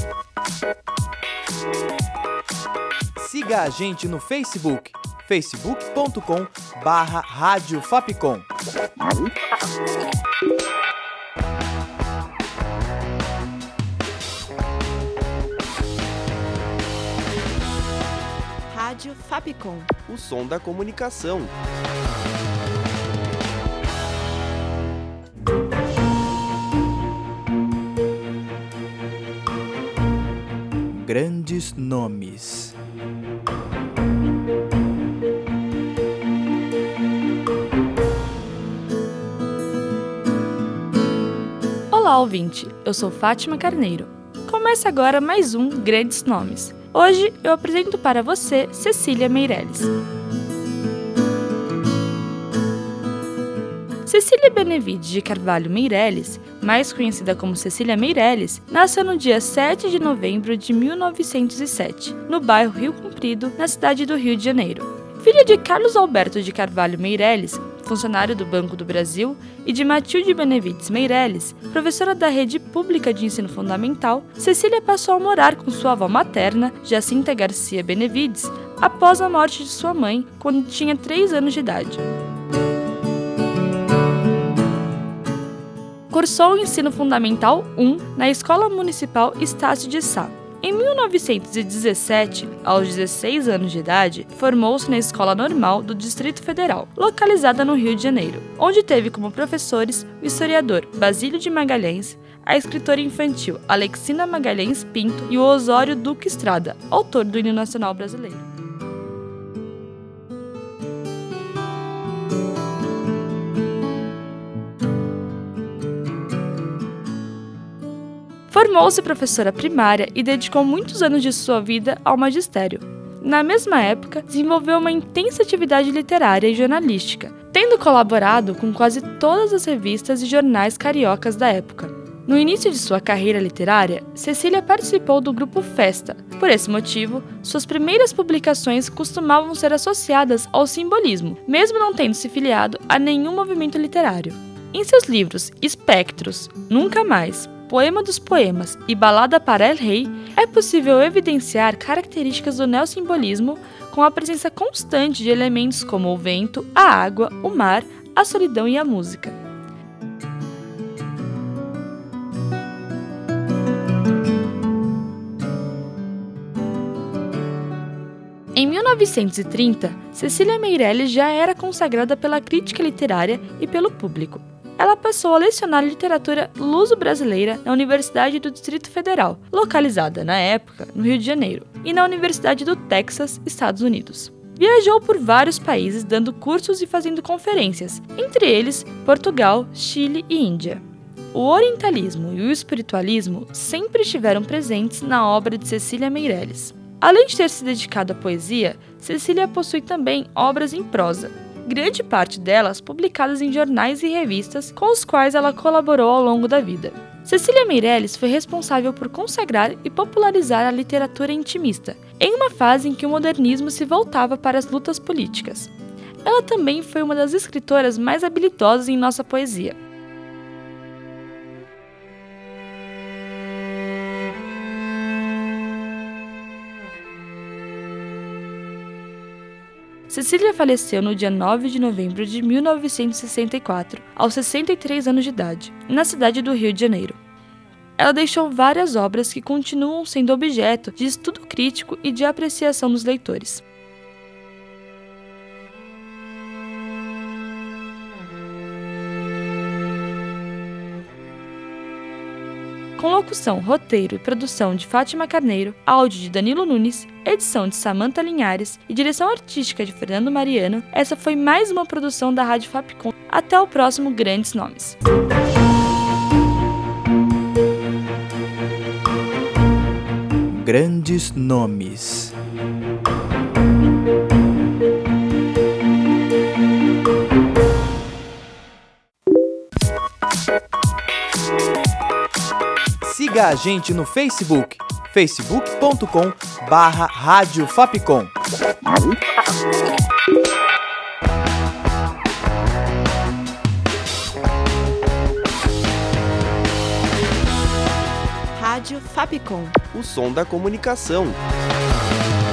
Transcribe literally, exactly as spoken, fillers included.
Siga a gente no Facebook, facebook ponto com barra Rádio Fapcom. Rádio Fapcom. O som da comunicação. Grandes nomes. Olá, ouvinte! Eu sou Fátima Carneiro. Começa agora mais um Grandes Nomes. Hoje eu apresento para você Cecília Meirelles. Cecília Benevides de Carvalho Meirelles, mais conhecida como Cecília Meirelles, nasceu no dia sete de novembro de mil novecentos e sete, no bairro Rio Comprido, na cidade do Rio de Janeiro. Filha de Carlos Alberto de Carvalho Meirelles, funcionário do Banco do Brasil, e de Matilde Benevides Meirelles, professora da rede pública de ensino fundamental, Cecília passou a morar com sua avó materna, Jacinta Garcia Benevides, após a morte de sua mãe, quando tinha três anos de idade. Cursou o ensino fundamental um na Escola Municipal Estácio de Sá. Em mil novecentos e dezessete, aos dezesseis anos de idade, formou-se na Escola Normal do Distrito Federal, localizada no Rio de Janeiro, onde teve como professores o historiador Basílio de Magalhães, a escritora infantil Alexina Magalhães Pinto e o Osório Duque Estrada, autor do hino nacional brasileiro. Formou-se professora primária e dedicou muitos anos de sua vida ao magistério. Na mesma época, desenvolveu uma intensa atividade literária e jornalística, tendo colaborado com quase todas as revistas e jornais cariocas da época. No início de sua carreira literária, Cecília participou do grupo Festa. Por esse motivo, suas primeiras publicações costumavam ser associadas ao simbolismo, mesmo não tendo se filiado a nenhum movimento literário. Em seus livros Espectros, Nunca Mais, Poema dos Poemas e Balada para El Rei, é possível evidenciar características do neossimbolismo com a presença constante de elementos como o vento, a água, o mar, a solidão e a música. Em mil novecentos e trinta, Cecília Meirelles já era consagrada pela crítica literária e pelo público. Ela passou a lecionar literatura luso-brasileira na Universidade do Distrito Federal, localizada, na época, no Rio de Janeiro, e na Universidade do Texas, Estados Unidos. Viajou por vários países dando cursos e fazendo conferências, entre eles Portugal, Chile e Índia. O orientalismo e o espiritualismo sempre estiveram presentes na obra de Cecília Meirelles. Além de ter se dedicado à poesia, Cecília possui também obras em prosa, grande parte delas publicadas em jornais e revistas com os quais ela colaborou ao longo da vida. Cecília Meirelles foi responsável por consagrar e popularizar a literatura intimista, em uma fase em que o modernismo se voltava para as lutas políticas. Ela também foi uma das escritoras mais habilidosas em nossa poesia. Cecília faleceu no dia nove de novembro de mil novecentos e sessenta e quatro, aos sessenta e três anos de idade, na cidade do Rio de Janeiro. Ela deixou várias obras que continuam sendo objeto de estudo crítico e de apreciação dos leitores. Com locução, roteiro e produção de Fátima Carneiro, áudio de Danilo Nunes, edição de Samantha Linhares e direção artística de Fernando Mariano, essa foi mais uma produção da Rádio Fapcom. Até o próximo Grandes Nomes. Grandes Nomes. Siga a gente no Facebook, facebook ponto com barra Rádio Fapcom. Rádio Fapcom. O som da comunicação.